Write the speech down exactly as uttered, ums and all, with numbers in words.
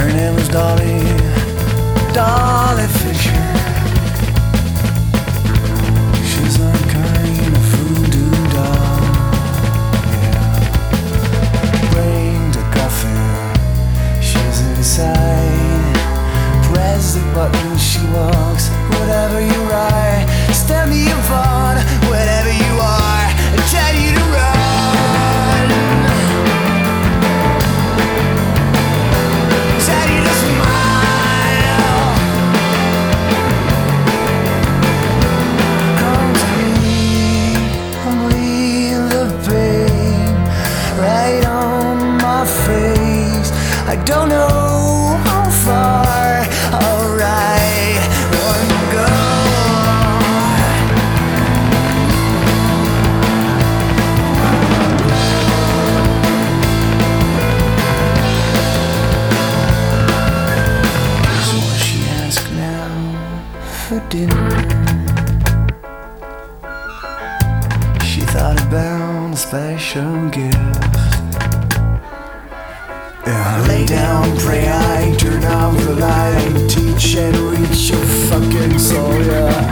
Her name was Dolly, Dolly Fisher. She's a kind of voodoo doll, yeah. Bring the coffee, she's inside. Press the button, she walks. Whatever you write, stand me upon. Whatever you are, I tell you to run. Tell you to smile. Come to me and leave the pain right on my face. I don't know how far I'll ride or go. So what she asks now for dinner? She thought about a special gift. Yeah, lay down, pray, I turn off the light, teach and reach your fucking soul, yeah.